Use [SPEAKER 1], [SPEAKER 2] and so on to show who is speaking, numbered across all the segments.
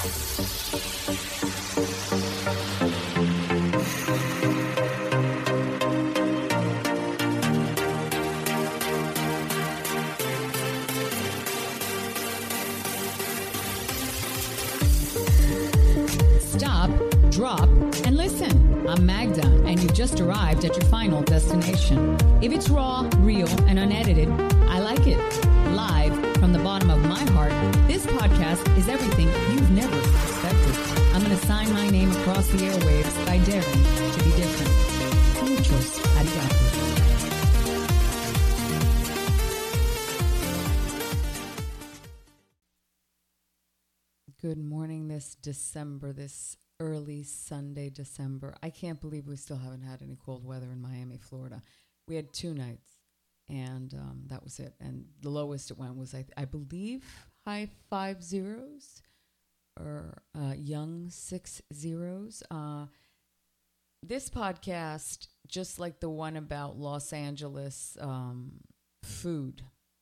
[SPEAKER 1] Stop, drop, and listen. I'm Magda, and you've just arrived at your final destination. If it's raw, real, and unedited, I like it. Live from the bottom of my heart, this podcast is everything you've never expected. I'm going to sign my name across the airwaves by daring to be different. Muchos arigato. Good morning this early Sunday, December. I can't believe we still haven't had any cold weather in Miami, Florida. We had 2 nights, and that was it. And the lowest it went was, I believe, high 5 zeros or young 6 zeros. This podcast, just like the one about Los Angeles food,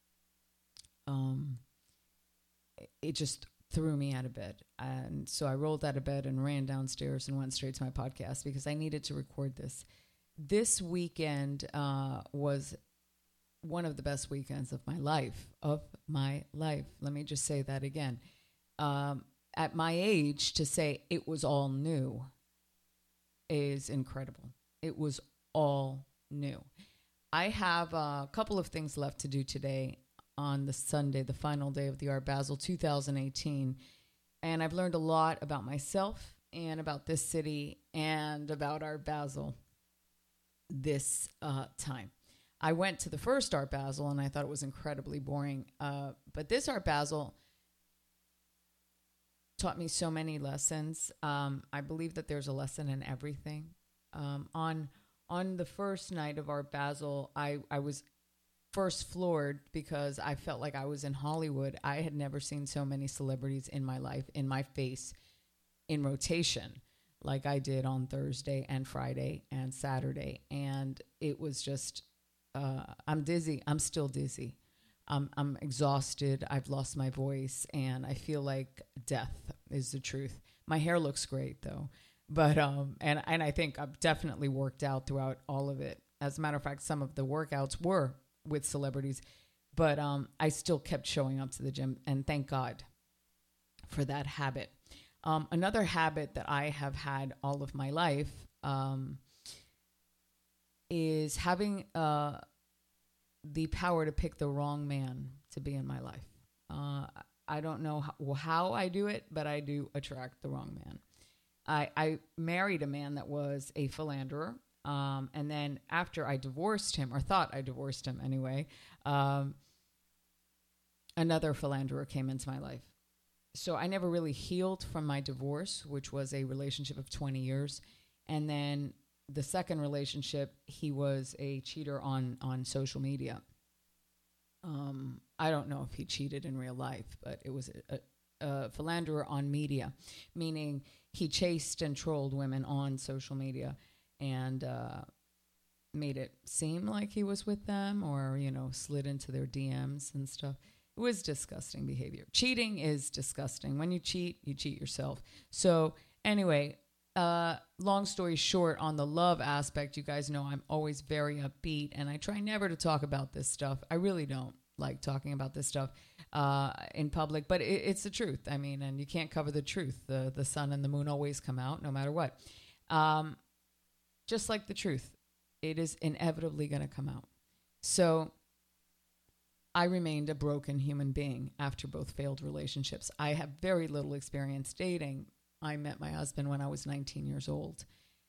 [SPEAKER 1] it just threw me out of bed. And so I rolled out of bed and ran downstairs and went straight to my podcast because I needed to record this. This weekend was one of the best weekends of my life. Let me just say that again. At my age, to say it was all new is incredible. It was all new. I have a couple of things left to do today on the Sunday, the final day of the Art Basel 2018. And I've learned a lot about myself and about this city and about Art Basel this time. I went to the first Art Basel and I thought it was incredibly boring. But this Art Basel taught me so many lessons. I believe that there's a lesson in everything. On the first night of Art Basel, I was first floored because I felt like I was in Hollywood. I had never seen so many celebrities in my life, in my face, in rotation, like I did on Thursday and Friday and Saturday. And it was just, I'm dizzy. I'm still dizzy. I'm exhausted. I've lost my voice, and I feel like death is the truth. My hair looks great, though. But, and I think I've definitely worked out throughout all of it. As a matter of fact, some of the workouts were with celebrities, but I still kept showing up to the gym, and thank God for that habit. Another habit that I have had all of my life is having the power to pick the wrong man to be in my life. I don't know how I do it, but I do attract the wrong man. I married a man that was a philanderer. And then after I divorced him, or thought I divorced him anyway, another philanderer came into my life. So I never really healed from my divorce, which was a relationship of 20 years. And then the second relationship, he was a cheater on social media. I don't know if he cheated in real life, but it was a philanderer on media, meaning he chased and trolled women on social media and made it seem like he was with them, or, slid into their DMs and stuff. It was disgusting behavior. Cheating is disgusting. When you cheat yourself. So anyway, long story short, on the love aspect, you guys know I'm always very upbeat, and I try never to talk about this stuff. I really don't like talking about this stuff in public, but it's the truth. I mean, and you can't cover the truth. The sun and the moon always come out no matter what. Just like the truth, it is inevitably going to come out. So I remained a broken human being after both failed relationships. I have very little experience dating. I met my husband when I was 19 years old.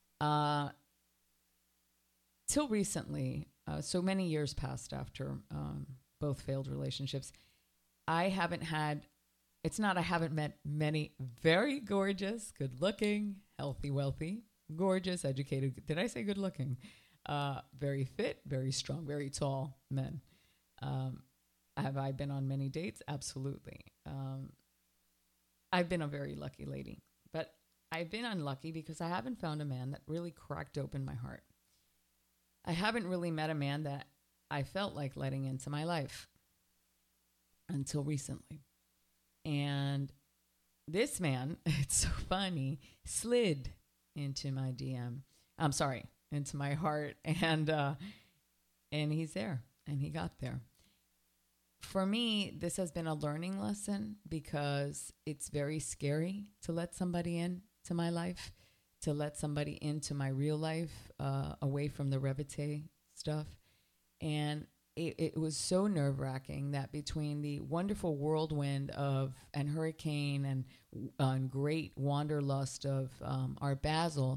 [SPEAKER 1] Till recently, so many years passed after both failed relationships, I haven't met many very gorgeous, good-looking, healthy, wealthy, gorgeous, educated, did I say good looking? Very fit, very strong, very tall men. Have I been on many dates? Absolutely. I've been a very lucky lady, but I've been unlucky because I haven't found a man that really cracked open my heart. I haven't really met a man that I felt like letting into my life until recently. And this man, it's so funny, slid into my DM. I'm sorry, into my heart, and he's there, and he got there. For me, this has been a learning lesson because it's very scary to let somebody into my life, to let somebody into my real life, away from the Revite stuff. And it was so nerve-wracking that between the wonderful whirlwind and hurricane and great wanderlust of our Basel,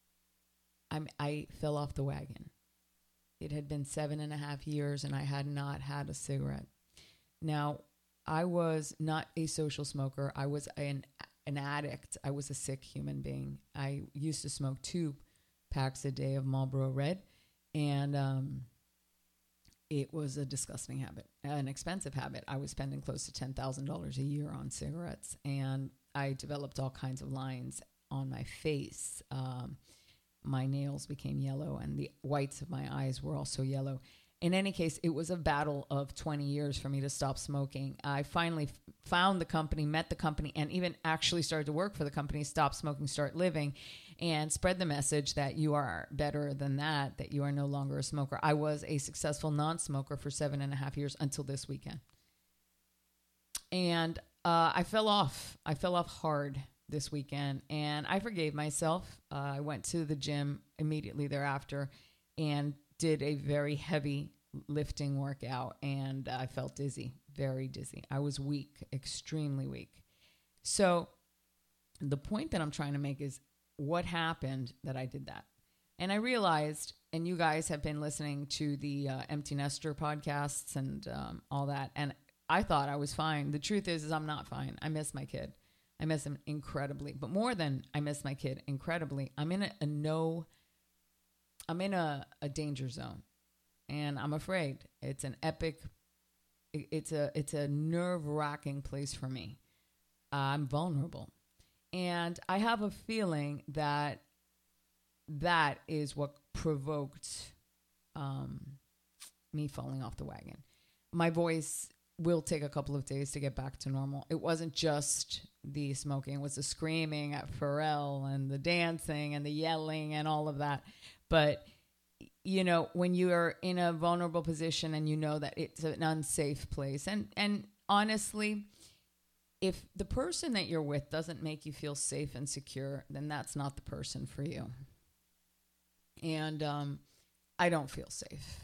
[SPEAKER 1] I fell off the wagon. It had been 7.5 years, and I had not had a cigarette. Now, I was not a social smoker. I was an addict. I was a sick human being. I used to smoke 2 packs a day of Marlboro Red, and it was a disgusting habit, an expensive habit. I was spending close to $10,000 a year on cigarettes, and I developed all kinds of lines on my face. My nails became yellow, and the whites of my eyes were also yellow. In any case, it was a battle of 20 years for me to stop smoking. I finally found the company, met the company, and even actually started to work for the company, Stop Smoking, Start Living, and spread the message that you are better than that you are no longer a smoker. I was a successful non-smoker for 7.5 years until this weekend. And I fell off. I fell off hard this weekend, and I forgave myself. I went to the gym immediately thereafter and did a very heavy lifting workout, and I felt dizzy, very dizzy. I was weak, extremely weak. So the point that I'm trying to make is what happened that I did that. And I realized, and you guys have been listening to the Empty Nester podcasts and all that, and I thought I was fine. The truth is I'm not fine. I miss my kid. I miss him incredibly. But more than I miss my kid incredibly, I'm in a danger zone, and I'm afraid. It's an epic, it's a nerve-wracking place for me. I'm vulnerable, and I have a feeling that is what provoked me falling off the wagon. My voice will take a couple of days to get back to normal. It wasn't just the smoking, it was the screaming at Pharrell and the dancing and the yelling and all of that. But, you know, when you are in a vulnerable position and you know that it's an unsafe place, and honestly, if the person that you're with doesn't make you feel safe and secure, then that's not the person for you. And I don't feel safe.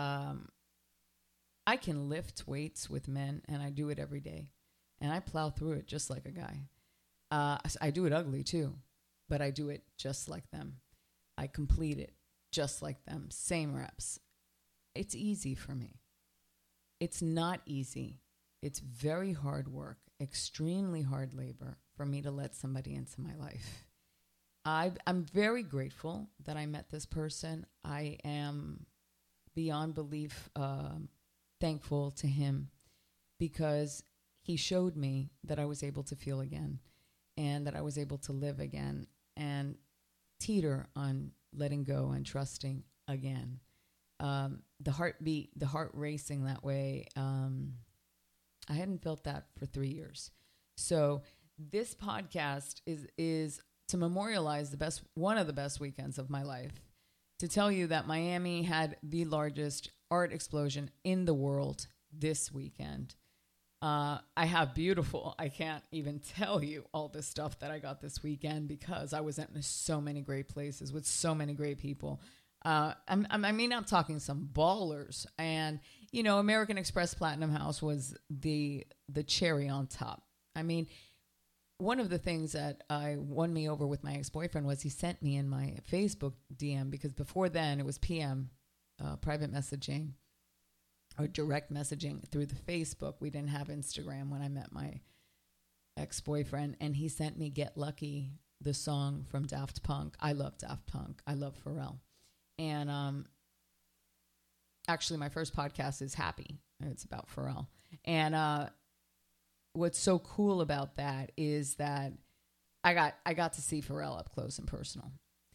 [SPEAKER 1] I can lift weights with men, and I do it every day. And I plow through it just like a guy. I do it ugly too, but I do it just like them. I complete it just like them, same reps. It's easy for me. It's not easy. It's very hard work, extremely hard labor for me to let somebody into my life. I'm very grateful that I met this person. I am beyond belief thankful to him because he showed me that I was able to feel again and that I was able to live again and teeter on letting go and trusting again. The heartbeat, the heart racing that way, I hadn't felt that for 3 years. So this podcast is to memorialize one of the best weekends of my life, to tell you that Miami had the largest art explosion in the world this weekend. I can't even tell you all the stuff that I got this weekend because I was in so many great places with so many great people. I'm talking some ballers. And, you know, American Express Platinum House was the cherry on top. I mean, one of the things that won me over with my ex-boyfriend was he sent me in my Facebook DM, because before then it was PM, private messaging or direct messaging through the Facebook. We didn't have Instagram when I met my ex-boyfriend, and he sent me Get Lucky, the song from Daft Punk. I love Daft Punk. I love Pharrell. And actually my first podcast is Happy. It's about Pharrell. And what's so cool about that is that I got to see Pharrell up close and personal.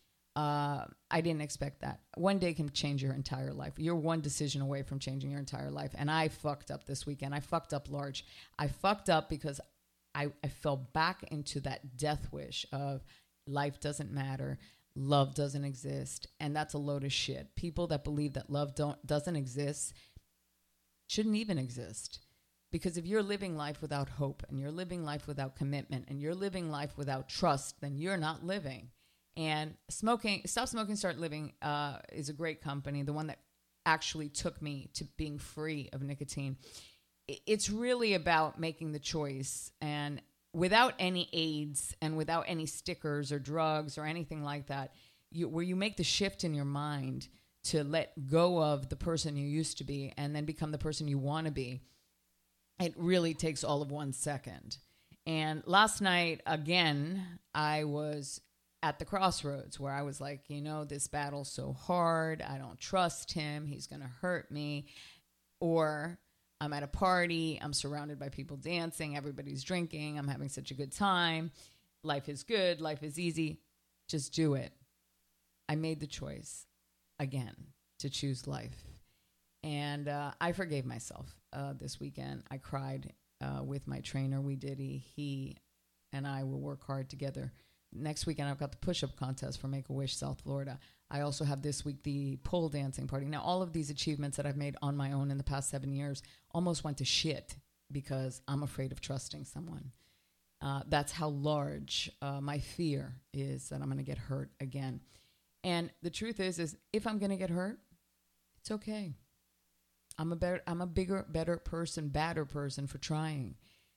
[SPEAKER 1] I didn't expect that. One day can change your entire life. You're one decision away from changing your entire life. And I fucked up this weekend. I fucked up large. I fucked up because I fell back into that death wish of life doesn't matter, love doesn't exist, and that's a load of shit. People that believe that love doesn't exist shouldn't even exist. Because if you're living life without hope, and you're living life without commitment, and you're living life without trust, then you're not living. And Stop Smoking, Start Living is a great company, the one that actually took me to being free of nicotine. It's really about making the choice, and without any aids and without any stickers or drugs or anything like that, where you make the shift in your mind to let go of the person you used to be and then become the person you want to be. It really takes all of 1 second. And last night, again, I was at the crossroads where I was like, this battle's so hard. I don't trust him. He's going to hurt me. Or I'm at a party. I'm surrounded by people dancing. Everybody's drinking. I'm having such a good time. Life is good. Life is easy. Just do it. I made the choice again to choose life. And I forgave myself this weekend. I cried with my trainer, he and I will work hard together. Next weekend, I've got the push-up contest for Make-A-Wish, South Florida. I also have this week the pole dancing party. Now, all of these achievements that I've made on my own in the past 7 years almost went to shit because I'm afraid of trusting someone. That's how large my fear is that I'm going to get hurt again. And the truth is if I'm going to get hurt, it's okay. I'm a bigger, better person, badder person for trying.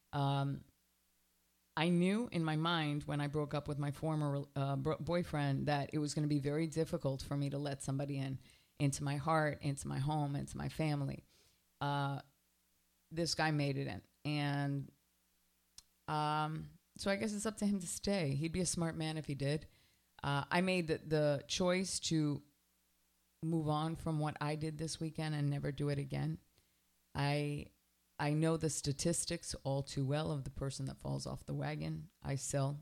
[SPEAKER 1] I knew in my mind when I broke up with my former boyfriend that it was going to be very difficult for me to let somebody into my heart, into my home, into my family. This guy made it in. And so I guess it's up to him to stay. He'd be a smart man if he did. I made the choice to move on from what I did this weekend and never do it again. I know the statistics all too well of the person that falls off the wagon. I sell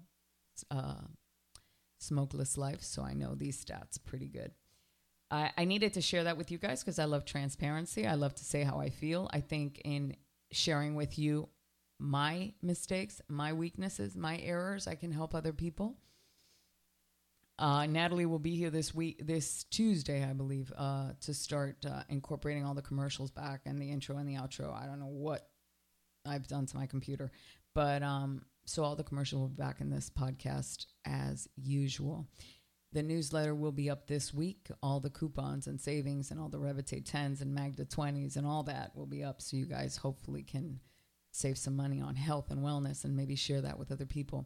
[SPEAKER 1] Smokeless Life, so I know these stats pretty good. I needed to share that with you guys because I love transparency. I love to say how I feel. I think in sharing with you my mistakes, my weaknesses, my errors, I can help other people. Natalie will be here this Tuesday, I believe, to start incorporating all the commercials back and the intro and the outro. I don't know what I've done to my computer, but so all the commercials will be back in this podcast as usual. The newsletter will be up this week. All the coupons and savings and all the Revitate 10s and Magda 20s and all that will be up, so you guys hopefully can save some money on health and wellness and maybe share that with other people.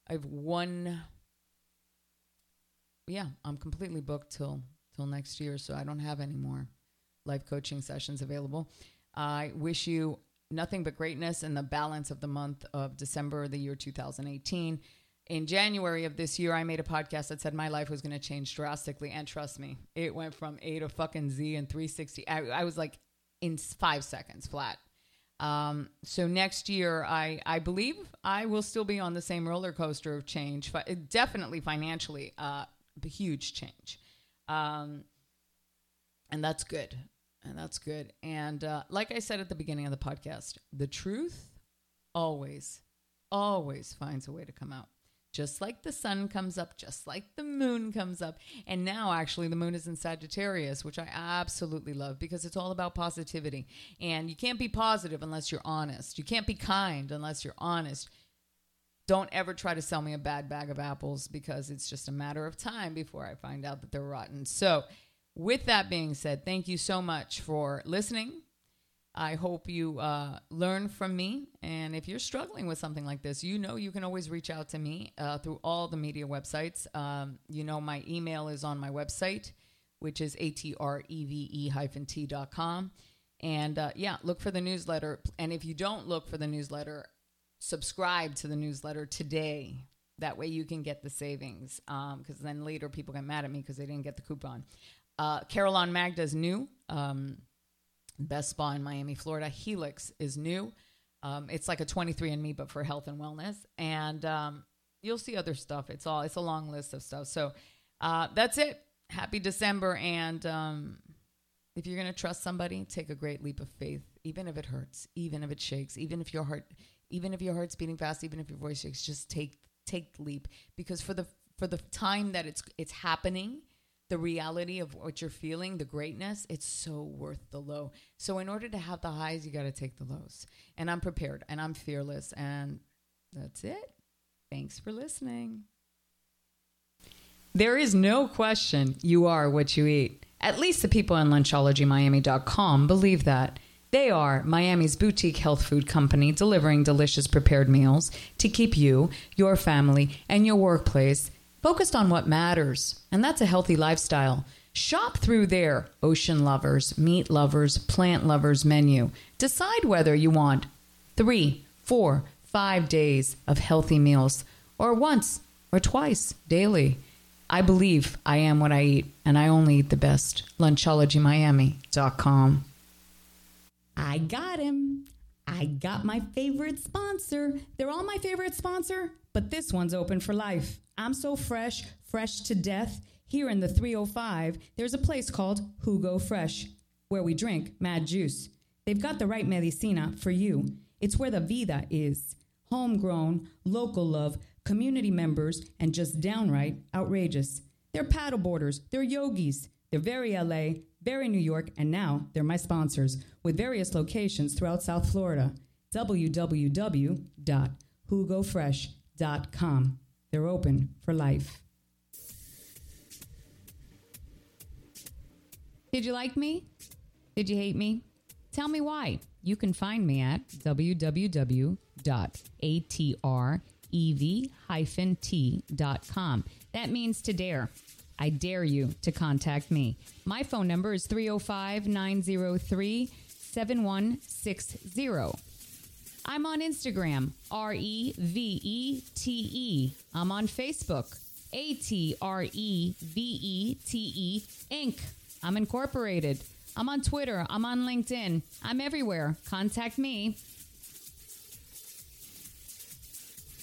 [SPEAKER 1] I'm completely booked till next year, so I don't have any more life coaching sessions available. I wish you nothing but greatness in the balance of the month of December, the year 2018. In January of this year, I made a podcast that said my life was going to change drastically, and trust me, it went from A to fucking Z in 360. I was like in 5 seconds flat. So next year, I believe I will still be on the same roller coaster of change, definitely financially. A huge change. And that's good. And like I said at the beginning of the podcast, the truth always finds a way to come out. Just like the sun comes up, just like the moon comes up. And now actually the moon is in Sagittarius, which I absolutely love because it's all about positivity. And you can't be positive unless you're honest. You can't be kind unless you're honest. Don't ever try to sell me a bad bag of apples because it's just a matter of time before I find out that they're rotten. So with that being said, thank you so much for listening. I hope you learn from me. And if you're struggling with something like this, you can always reach out to me through all the media websites. My email is on my website, which is atreve-t.com. And look for the newsletter. And if you don't look for the newsletter, subscribe to the newsletter today. That way you can get the savings. Because then later people get mad at me because they didn't get the coupon. Carol on Magda's new. Best spa in Miami, Florida. Helix is new. It's like a 23andMe, but for health and wellness. And you'll see other stuff. It's a long list of stuff. So that's it. Happy December. And if you're going to trust somebody, take a great leap of faith, even if it hurts, even if it shakes, even if your heart Even if your heart's beating fast, even if your voice shakes, just take the leap. Because for the time that it's happening, the reality of what you're feeling, the greatness, it's so worth the low. So in order to have the highs, you got to take the lows. And I'm prepared and I'm fearless. And that's it. Thanks for listening. There is no question you are what you eat. At least the people on LunchologyMiami.com believe that. They are Miami's boutique health food company delivering delicious prepared meals to keep you, your family, and your workplace focused on what matters, and that's a healthy lifestyle. Shop through their ocean lovers, meat lovers, plant lovers menu. Decide whether you want 3, 4, 5 days of healthy meals, or once or twice daily. I believe I am what I eat, and I only eat the best. LunchologyMiami.com.
[SPEAKER 2] I got him. I got my favorite sponsor. They're all my favorite sponsor, but this one's open for life. I'm so fresh to death. Here in the 305, there's a place called Jugo Fresh, where we drink mad juice. They've got the right medicina for you. It's where the vida is. Homegrown, local love, community members, and just downright outrageous. They're paddleboarders, they're yogis, they're very LA, very New York, and now they're my sponsors, with various locations throughout South Florida. www.jugofresh.com. They're open for life. Did you like me? Did you hate me? Tell me why. You can find me at www.atrev-t.com. That means to dare. I dare you to contact me. My phone number is 305-903-7160. I'm on Instagram, REVETE. I'm on Facebook, ATREVETE Inc. I'm incorporated. I'm on Twitter. I'm on LinkedIn. I'm everywhere. Contact me.